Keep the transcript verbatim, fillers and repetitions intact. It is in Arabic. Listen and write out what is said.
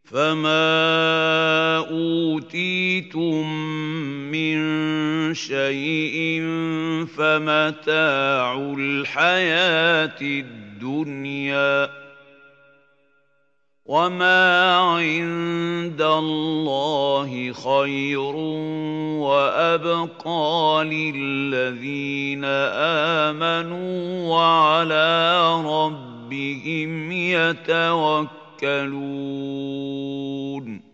فما أوتيتم من شيء فمتاع الحياة الدنيا وما عند الله خير وأبقى للذين آمنوا وعلى ربهم يتوكلون